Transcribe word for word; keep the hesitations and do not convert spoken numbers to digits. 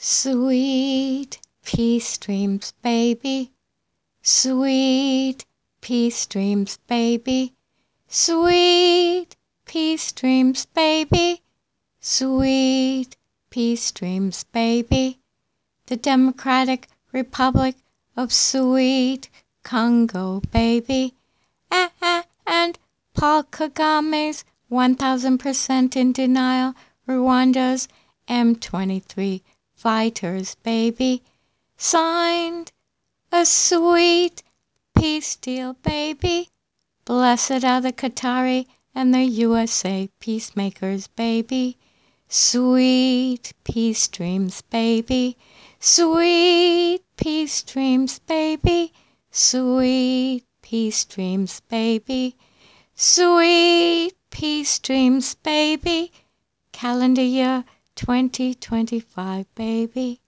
Sweet peace dreams, baby. Sweet peace dreams, baby. Sweet peace dreams, baby. Sweet peace dreams, baby. The Democratic Republic of Sweet Congo, baby. Ah, ah, and Paul Kagame's one thousand percent in denial, Rwanda's M twenty-three fighters, baby. Signed a sweet peace deal, baby. Blessed are the Qatari and the U S A peacemakers, baby. Sweet peace dreams, baby. Sweet peace dreams, baby. Sweet peace dreams, baby. Sweet peace dreams, baby. Calendar year twenty twenty-five, baby.